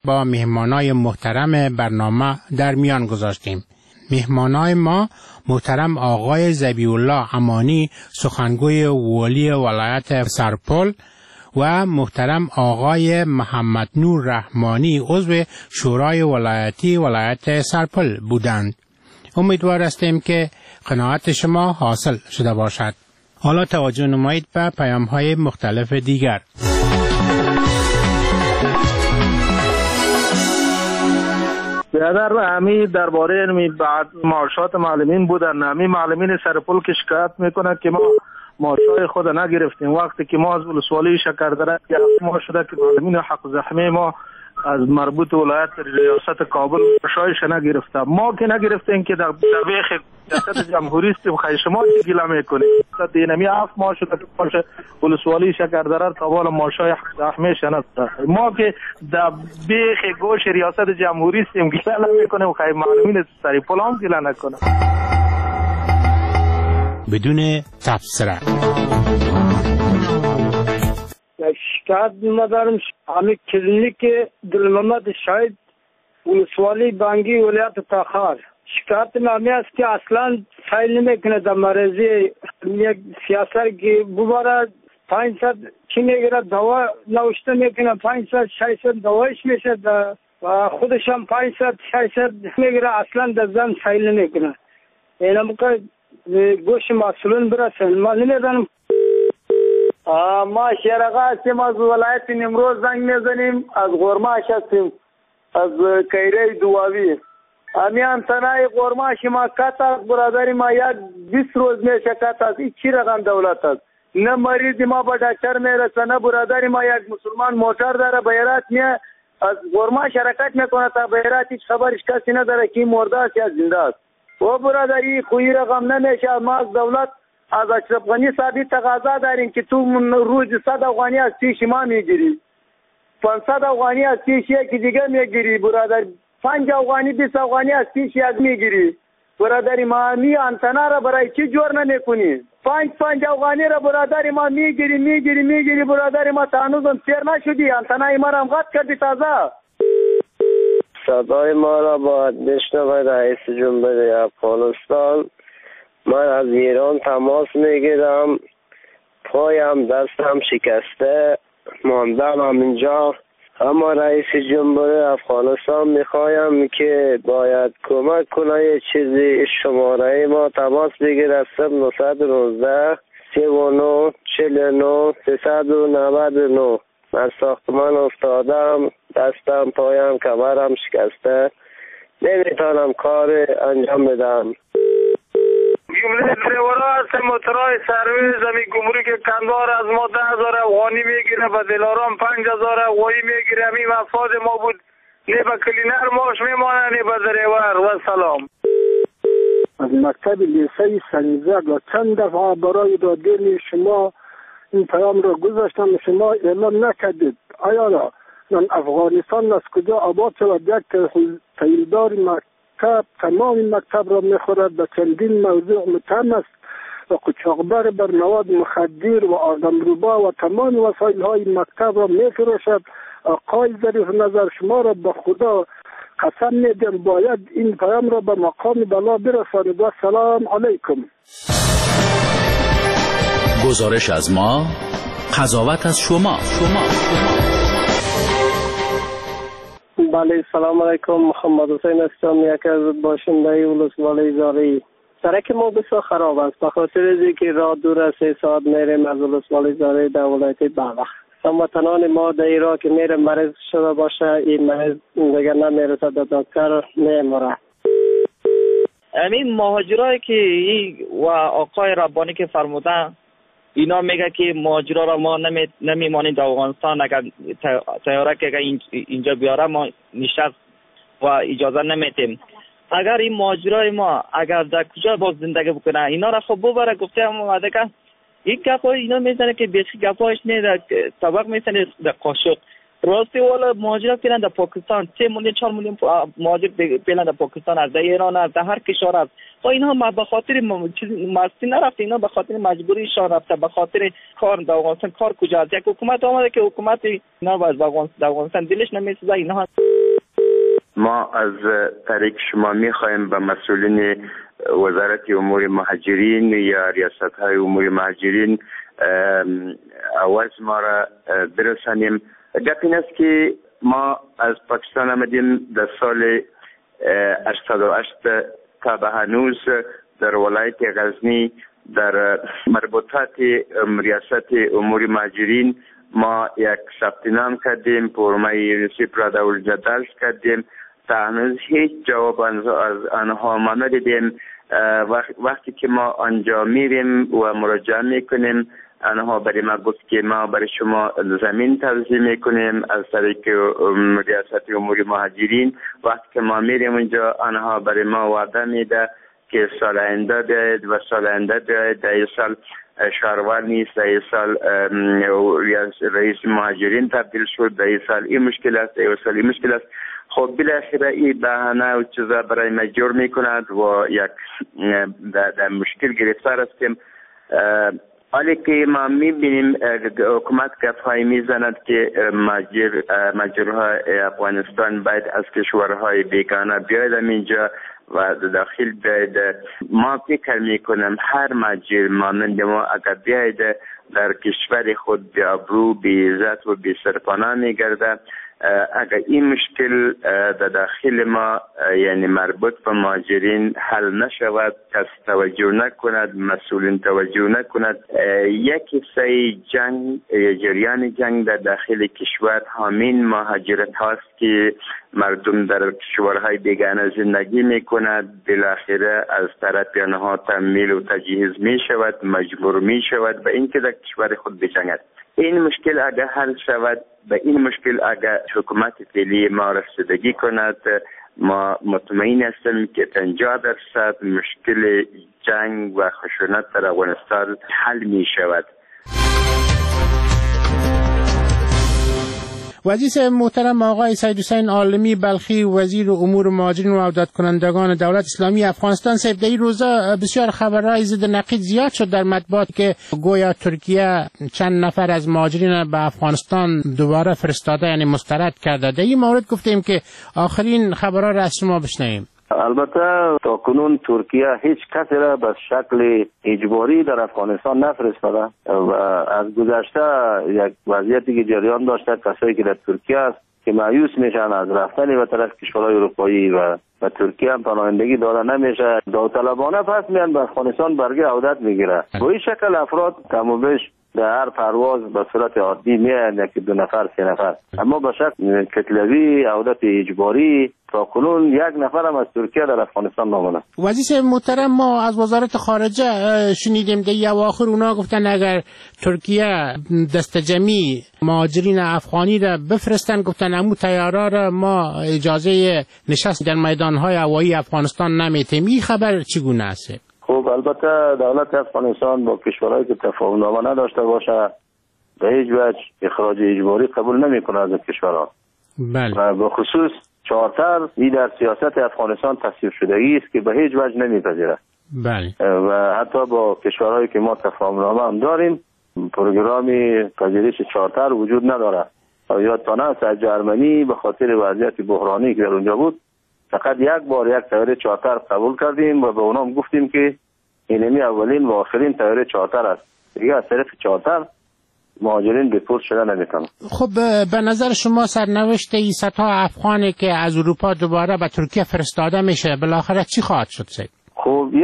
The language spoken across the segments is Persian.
با مهمانای محترم برنامه در میان گذاشتیم. مهمانای ما محترم آقای ذبیح‌الله امانی سخنگوی والی ولایت سرپل و محترم آقای محمد نور رحمانی عضو شورای ولایتی ولایت سرپل بودند. امیدوار هستیم که قناعت شما حاصل شده باشد. حالا توجه نمایید به پیام‌های مختلف دیگر. بیادر همی درباره بعد معاشات معلمین بودن، همی معلمین سرپل که شکایت میکنه که ما معاشای خود نگرفتیم. وقتی که ما از ولسوالی شکردره ما شده که معلمین حق زحمه ما از مربوط ولایت ریاست کابل معاشایش نگرفته. ما که نگرفتیم که در بیخ ریاست جمهوری است، خیلی شما چی گله میکنید؟ دینمی اف ما شده که معاش ولسوالی شکردره تا بالا معاشای حق زحمه شناسته. ما که در بیخ گوش ریاست جمهوری است گله نمیکنیم، خیلی معلمین سرپل هم گله نکنه. بدون تفسیر شکایت مدارم همین کلینیک دلمحمد شاید ولسوالی بانگی ولایت تاخار. شکایت نامی است که اصلا فایل نمیکنه در مرضی یک سیاست که بباره 500 چی میگیره دوا نوشته میکنه 500 600 دوایش میشه و خودش هم 500 600 میگیره اصلا در زن فایل نمیکنه. اینا موقع گوش مسئولین برسن ما نمیدانم. ما شیرغا هستیم از ولایت نیمروز زنگ میزنیم، از غرماش هستیم، از کیره دواوی. همیان تنهای غرماش ما کت است برادری ما یک 20 روز میشه کت است. این چی رقم دولت است؟ نه مریضی ما با دکتر میرسه، نه برادری ما یک مسلمان موتر داره بیرات میه از غرماش حرکت میکنه تا بیرات هیچ خبرش کسی نداره که مرده است یا زنده است. و برادری خوی رقم نمیشه. ما از دولت از اشرف غنی صاحبی تقاضا داریم که تو روز 100 افغانی از پیش ما میگیری، 500 افغانی از پیش یکی دیگه میگیری برادر، 5 افغانی 20 افغانی از پیش یک میگیری برادری ما. می انتنا را برای چی جور نمیکنی؟ 5 افغانی را برادری ما میگیری برادری ما تانوزم سیر نشدی، انتنای ما را هم قطع کردی تازه. صدای ما را باید بشنوید رئیس جمهوری افغانستان. من از ایران تماس میگیرم، پایم دستم شکسته ماندم همینجا. اما رئیس جمهوری افغانستان میخوایم که باید کمک کنه یه چیزی شماره ما تماس بگیره 0919 39 49 399. من ساختمان افتادم، دستم پایم کمرم شکسته، نمیتونم کار انجام بدم. جمله دریورا هست موترهای سرویس زمین گمرک کندار از ما 10,000 افغانی میگیره، به دلارام 5,000 افغانی میگیره. همین مفاد ما بود، نه به کلینر ماش میمانه نه به دریور. و سلام. از مکتب لیسه سنیزک و چند دفعه برای دادگیر شما این پیام را گذاشتم، شما اعلام نکردید. آیا را من افغانستان از کجا آباد شود؟ یک تحیلدار مکتب تمام مکتب را میخورد، به چندین موضوع متهم است و قاچاقبر بر مواد مخدر و آدمروبا و تمام وسایل های مکتب را میفروشد. آقای ظریف نظر شما را به خدا قسم میدم باید این پیام را به مقام بلا برسانید. و سلام علیکم. گزارش از ما، قضاوت از شما. بله، سلام علیکم. محمد حسین هستم، یک از باشنده ولسوالی زاری. سرک ما بسیار خراب است به خاطر اینکه راه دور است. 3 ساعت میریم از ولسوالی زاری در ولایت بلخ. هموطنان ما در ایران که میره مریض شده باشه، این مریض دیگر نمیرسه به دکتر میموره. همین مهاجرایی که و آقای ربانی که فرمودن، اینا میگه که مهاجرا را ما نمیمانیم در افغانستان، اگر تیاره که اینجا بیاره ما نشست و اجازه نمیتیم. اگر این مهاجرای ما اگر در کجا باز زندگی بکنه، اینا را خب ببره. گفته هم اومده که این گپای اینا میزنه که بیشی گپایش نه، طبق میزنه در قاشق. راستی والا مهاجرت پیلند در پاکستان 3 میلیون 4 میلیون مهاجر پیلند در پاکستان از ایران از هر کشور است. و اینها به خاطر مستی نرفته، اینا به خاطر مجبوریشان رفته، به خاطر کار در افغانستان. کار کجا است؟ یک حکومت آمده که حکومت اینا از افغانستان دلش نمیسوزه. اینها ما از طریق شما میخوایم به مسئولین وزارت امور مهاجرین یا ریاست های امور مهاجرین آواز ما را برسانیم. گپ این است که ما از پاکستان آمدیم در سال 88 تا به هنوز در ولایت غزنی در مربوطات ریاست امور مهاجرین ما یک ثبت نام کردیم، فرمای ریسیپ را دولت درج کردیم. تا هنوز هیچ جواب از آنها ما ندیدیم. وقتی که ما آنجا میریم و مراجعه میکنیم، آنها برای ما گفت که ما برای شما زمین توزیع میکنیم از طریق ریاست امور مهاجرین. وقتی که ما میریم اونجا، آنها برای ما وعده میده که سال آینده بیاید و سال آینده بیاید. در سال شهروار نیست، در سال رئیس مهاجرین تبدیل شد، در سال این مشکل است، در سال این مشکل است. خب بالاخره این بهانه و چیزا برای ما جور میکند و یک در مشکل گرفتار هستیم. حالی که ما میبینیم حکومت گپ‌هایی میزند که مهاجرهای افغانستان باید از کشورهای بیگانه بیاید اینجا و داخل بیاید. ما فکر میکنم هر مهاجر مانند ما اگر بیاید در کشور خود به ابرو، به عزت و به سرپناه میگرده. اگر این مشکل در داخل ما یعنی مربوط به مهاجرین حل نشود، کس توجه نکند، مسئولین توجه نکند، یک سری جنگ، جریان جنگ در داخل کشور همین مهاجرت هاست که مردم در کشورهای بیگانه زندگی میکند. بالاخره از طرف آنها تمویل و تجهیز می شود، مجبور می شود به اینکه در کشور خود بجنگد. این مشکل اگر حل شود، به این مشکل اگر حکومت فعلی ما رسیدگی کند، ما مطمئن هستیم که 50% مشکل جنگ و خشونت در افغانستان حل می شود. وزیر محترم آقای سید حسین عالمی بلخی، وزیر امور مهاجرین و عودت کنندگان دولت اسلامی افغانستان، در این روزا بسیار خبرهای ضد نقیض زیاد شد در مطبوعات که گویا ترکیه چند نفر از مهاجرین به افغانستان دوباره فرستاده، یعنی مسترد کرده. در این مورد گفتیم که آخرین خبرها را از شما بشنویم. البته تا کنون ترکیه هیچ کسی را به شکل اجباری در افغانستان نفرستاده و از گذشته یک وضعیتی که جریان داشته، کسایی که در ترکیه است که مایوس میشن از رفتن به طرف کشورهای اروپایی و ترکیه هم پناهندگی داده نمیشه، داوطلبانه پس میان به افغانستان برگه عودت میگیره. با این شکل افراد کم و بیش در هر پرواز به صورت عادی میان، یکی 2 نفر 3 نفر، اما به شکل کتلوی عودت اجباری تا کنون 1 نفر هم از ترکیه در افغانستان نامونه. وزیر محترم، ما از وزارت خارجه شنیدیم در اواخر اونا گفتن اگر ترکیه دست جمعی مهاجرین افغانی را بفرستن، گفتن امو طیاره را ما اجازه نشست در میدانهای هوایی افغانستان نمیتیم. این خبر چگونه است؟ خب البته دولت افغانستان با کشورهایی که تفاهم‌نامه نداشته باشه به هیچ وجه اخراج اجباری قبول نمیکنه از کشورها. بله. و به خصوص چارتر این در سیاست افغانستان تصویب شدگی است که به هیچ وجه نمیپذیره. بله. و حتی با کشورهایی که ما تفاهم‌نامه هم داریم، پروگرامی پذیرش چارتر وجود نداره. یا تانست از جرمنی به خاطر وضعیت بحرانی که در اونجا بود فقط 1 بار یک طیاره چارتر قبول کردیم و به اونام گفتیم که اینمی اولین و آخرین طیاره چارتر است، دیگه از طریق چارتر مهاجرین دیپورت شده نمیتونن. خب به نظر شما سرنوشت این صدها افغانی که از اروپا دوباره به ترکیه فرستاده میشه بالاخره چی خواهد شد سید؟ خب این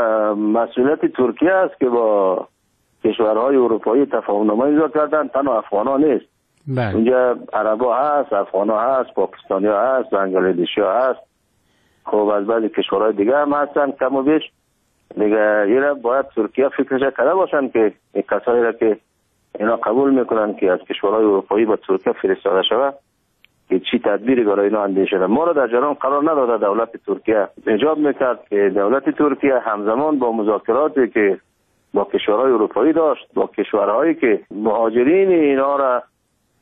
مسئولیت ترکیه است که با کشورهای اروپایی تفاهم‌نامه امضا کردن، تنها افغانا نیست. بله. اونجا عربا هست، افغانا هست، پاکستانیا هست، بنگلادشیا هست، خب از بعضی کشورهای دیگه هم هستن کم و بیش. دیگه اینا باید ترکیه فکرش کرده باشن که این کسایی را که اینا قبول میکنن که از کشورهای اروپایی به ترکیه فرستاده شود که چی تدبیری برای اینا اندیشه شده. ما را در جریان قرار نداده دولت ترکیه. ایجاب میکرد که دولت ترکیه همزمان با مذاکراتی که با کشورهای اروپایی داشت، با کشورهایی که مهاجرین اینا را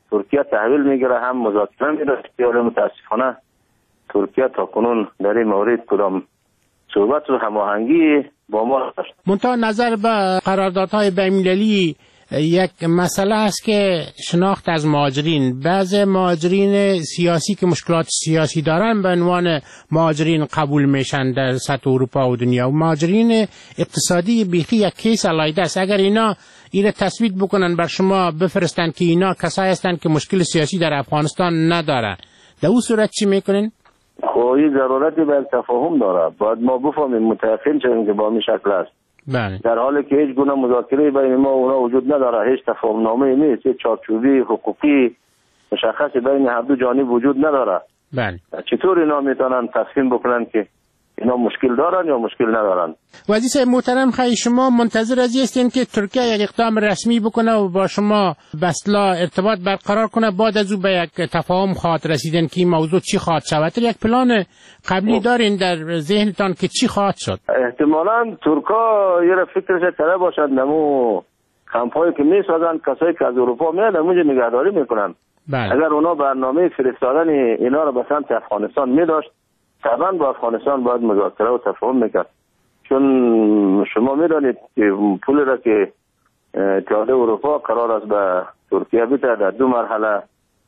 ترکیه تحویل میگیره هم مذاکره میره. ولی متاسفانه ترکیه تا کنون در این مورد کدام صحبت و هماهنگی با ما داشت. منتها نظر به قراردادهای بین‌المللی یک مسئله است که شناخت از مهاجرین، بعض مهاجرین سیاسی که مشکلات سیاسی دارن به عنوان مهاجرین قبول میشن در سطح اروپا و دنیا، و مهاجرین اقتصادی بیخی یک کیس علیحده است. اگر اینا تثبیت بکنن بر شما بفرستن که اینا کسایی هستند که مشکل سیاسی در افغانستان نداره، در اون صورت چی میکنین؟ خب این ضرورتی به تفاهم داره، باید ما بفهمیم متفقین شدیم که با این شکل است. بله. در حالی که هیچ گونه مذاکره بین ما و اونا وجود نداره، هیچ تفاهم نامه نیست، هیچ چارچوبی حقوقی مشخص بین هر دو جانب وجود نداره. بله. چطور اینا میتونن تصمیم بکنن که اینا مشکل دارن یا مشکل ندارن؟ وزیر محترم، خیلی شما منتظر از هستین که ترکیه یک اقدام رسمی بکنه و با شما به اصطلاح ارتباط برقرار کنه، بعد از او به یک تفاهم خواهد رسیدن که این موضوع چی خواهد شود؟ یک پلان قبلی دارین در ذهنتان که چی خواهد شد؟ احتمالاً ترکا یه فکرش کرده باشد نمو کمپایی که میسازن کسایی که از اروپا میاد اونجا نگهداری میکنن. بله. اگر اونا برنامه فرستادن اینا رو به سمت افغانستان میداشت، طبعا با افغانستان باید مذاکره و تفاهم میکرد، چون شما میدانید که پولی را که اتحادیه اروپا قرار است به ترکیه بده در 2 مرحله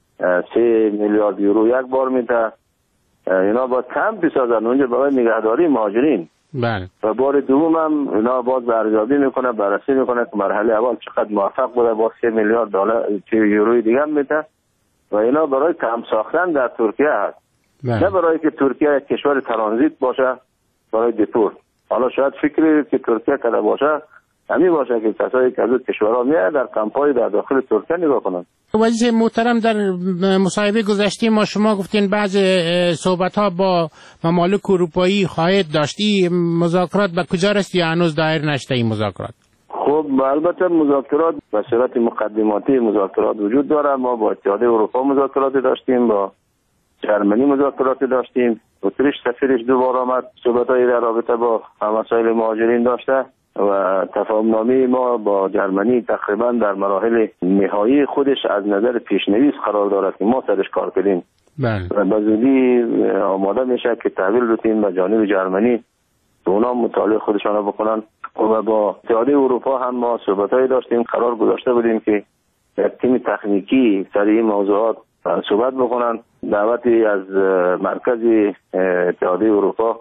3 میلیارد یورو یک بار میده، اینا باید کمپ بسازن اونجا برای نگهداری مهاجرین. بله. و بار دوم هم اینا باید ارزیابی میکنه، بررسی میکنه که مرحله اول چقدر موفق بوده، با 3 میلیارد یورو دیگه هم میده و اینا برای کمپ ساختن در ترکیه هست. بله. نه برای که ترکیه یک کشور ترانزیت باشه برای دیپورت. حالا شاید فکری که ترکیه کرده باشه همین باشه که کسایی که از کشورها میاد در کمپای در داخل ترکیه نگاه کنند. وزیر محترم، در مصاحبه گذشته ما شما گفتین بعض صحبت‌ها با ممالک اروپایی خواهید داشتی، مذاکرات به کجا رسید یا هنوز دایر نشده این مذاکرات؟ خب البته مذاکرات به صورت مقدماتی مذاکرات وجود داره. ما با اتحادیه اروپا مذاکرات داشتیم، با جرمنی مذاکرات داشتیم، اتریش سفیرش دوباره آمد صحبت‌هایی در رابطه با مسائل مهاجرین داشته و تفاهم‌نامه ما با جرمنی تقریبا در مراحل نهایی خودش از نظر پیشنویس قرار دارد که ما سرش کار کردیم. بله. و به زودی آماده میشه که تحویل بدیم به جانب جرمنی که اونا مطالعه خودشان را بکنن. و با اتحادیه اروپا هم ما صحبت‌هایی داشتیم، قرار گذاشته بودیم که یک تیم تکنیکی سر این موضوعات صحبت بکنن. دعوتی از مرکز اتحادیه اروپا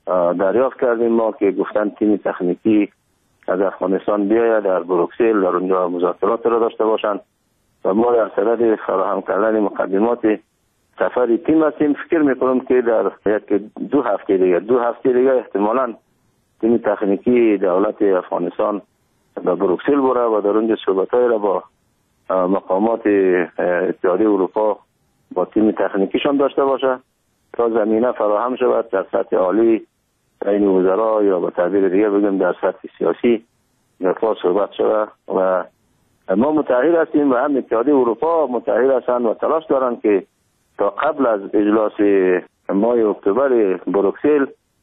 دریافت کردیم ما که گفتن تیم تکنیکی از افغانستان بیاید در بروکسل در اونجا مذاکرات را داشته باشند و ما در صدد فراهم کردن مقدمات سفر تیم هستیم. فکر میکنم که در 2 هفته دیگه احتمالاً تیم تکنیکی دولت افغانستان به بروکسل بره و در اونجا صحبت‌های را با مقامات اتحادیه اروپا با تیم تکنیکیشان داشته باشه تا زمینه فراهم شود در سطح عالی بین وزرا یا به تعبیر دیگه بگیم در سطح سیاسی نقطه صحبت شود. و ما متحد هستیم و هم اتحادیه اروپا متحد هستند و تلاش دارند که تا قبل از اجلاس ماه اکتبر بروکسل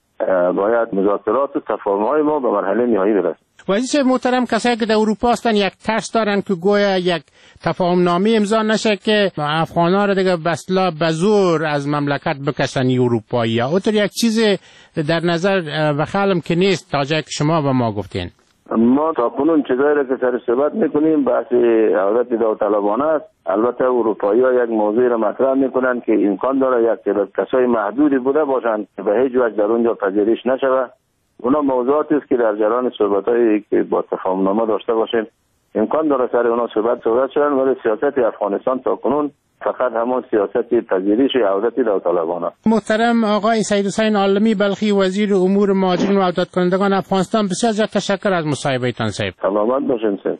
باید مذاکرات و تفاهم‌های ما به مرحله نهایی برسد. وزیر محترم، کسایی که در اروپا هستن یک ترس دارن که گویا یک تفاهم‌نامه امضا نشه که افغان‌ها را دیگه به اصطلاح به زور از مملکت بکشن اروپایی‌ها. اونطور یک چیز در نظر بخالم که نیست تا جایی که شما به ما گفتین. ما تا کنون چیزایی را که سر صحبت میکنیم بحث عودت داوطلبانه است. البته اروپایی‌ها یک موضوع را مطرح میکنن که امکان داره یک تعداد کسای محدودی بوده باشند که به هیچ وجه در اونجا پذیرش نشود. اونا موضوعاتی است که در جریان صحبت‌هایی که با تفاهم‌نامه داشته باشیم امکان داره سر اونا صحبت شدن، ولی سیاست افغانستان تا کنون فقط همون سیاست پذیرش عودت داوطلبانه. محترم آقای سید حسین عالمی بلخی، وزیر امور مهاجرین و عودت کنندگان افغانستان، بسیار زیاد تشکر از مصاحبه‌تان صاحب. سلامت باشین صاحب.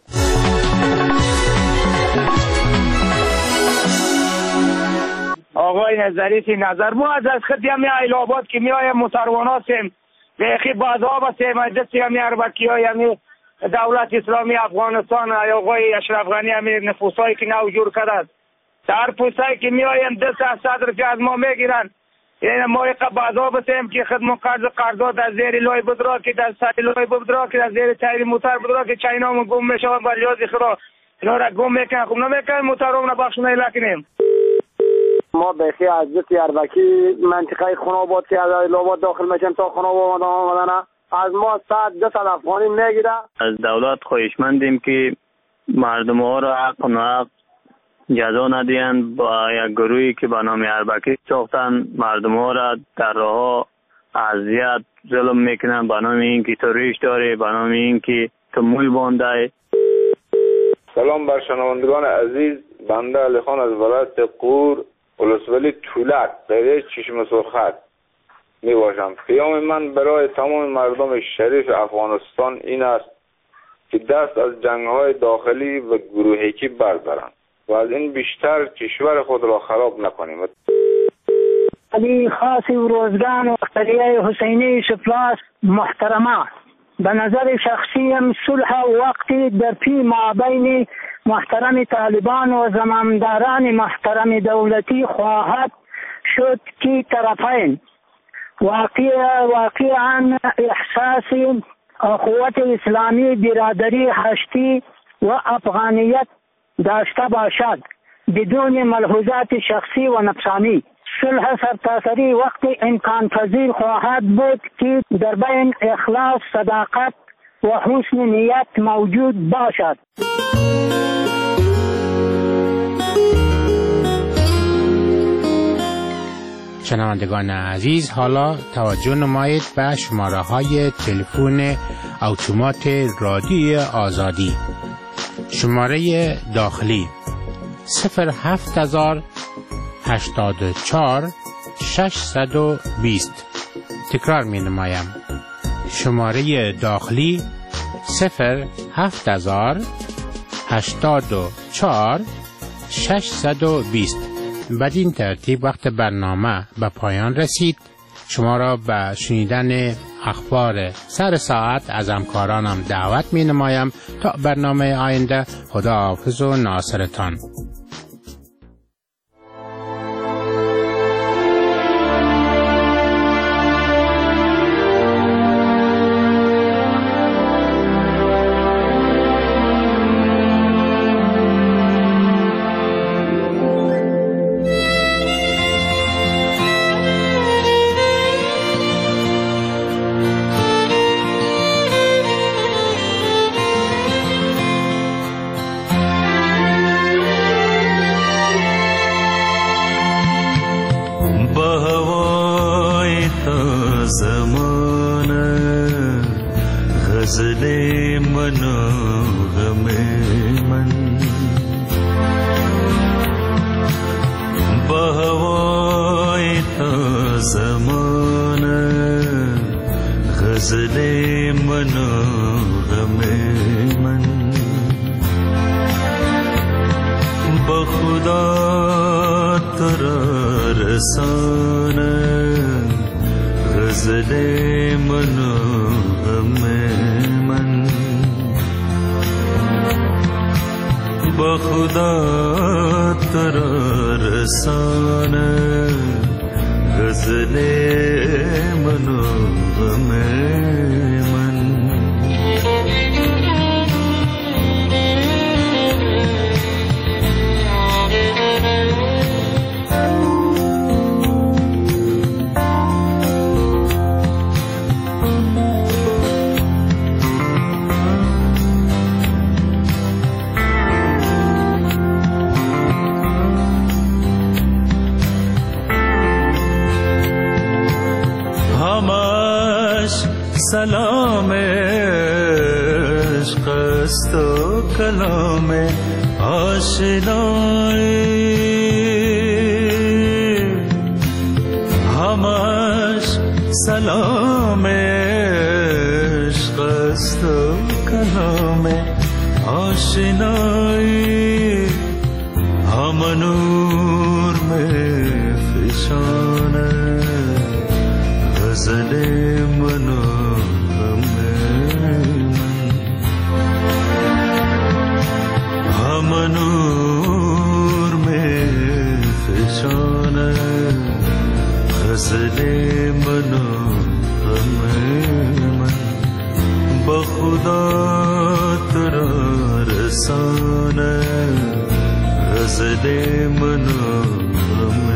آقای نظری نظر ما از خدمت اهل آباد که میایم مسروانات سیم بیخی بازها بسیم دستی همی اربکی های همی دولت اسلامی افغانستان آقای اشرف غنی همی نفوسایی که نو جور کرد در پوستایی که میایم دست از صدر که از ما میگیرن، یعنی ما یک بازها بسیم که خدمت قرضات از زیر لای بدرا که در سری لای بدرا که در زیر تایری موتر بدرا که چینامون گم میشون با لیاز خرا اینا را گم میکنن. خب نمیکنن محترم نبخشونه لکنیم. ما بخی از دیاربکر منطقه خاناباد که از ایلاباد داخل میشیم تا خاناباد آمدن از ما 100-200 افغانی میگیره. از دولت خواهشمندیم که مردم ها را حق و ناحق جزا ندهند. با یک گروهی که به نام اربکی ساختن مردم ها را در راه اذیت ظلم میکنن به نام اینکه تو ریش داری، به نام اینکه تو موی بانده. سلام بر شنوندگان عزیز، بنده علی خان از ولایت قور ولسوالی تولک قریه چشم سرخت می باشم. پیام من برای تمام مردم شریف افغانستان این است که دست از جنگ‌های داخلی و گروهیکی بردارند و از این بیشتر کشور خود را خراب نکنیم. علی خاصی و روزگان و قریه حسینی شپلاس محترمه، به نظر شخصیم صلح وقتی در پی مابین محترم طالبان و زمامداران محترم دولتی خواهد شد که طرفین واقعا احساس اخوت اسلامی، برادری هشتی و افغانیت داشته باشد بدون ملحوظات شخصی و نفسانی. صلح سرتاسری وقتی امکان پذیر خواهد بود که در بین اخلاص، صداقت و حسن نیت موجود باشد. شنوندگان عزیز، حالا توجه نمایید به شماره های تلفن اتومات رادیوی آزادی. شماره داخلی 07084 620. تکرار می نمایم. شماره داخلی 07084 620. بدین ترتیب وقت برنامه به پایان رسید. شما را به شنیدن اخبار سر ساعت از همکارانم دعوت می نمایم. تا برنامه آینده، خدا حافظ و ناصرتان. سلام عشق است و کلام آشنایی، همش سلام عشق است و کلام آشنایی، هم نور میں فشانه غزل منو نور میں فشانه غزل منو من بخدا ترا فسانه غزل منو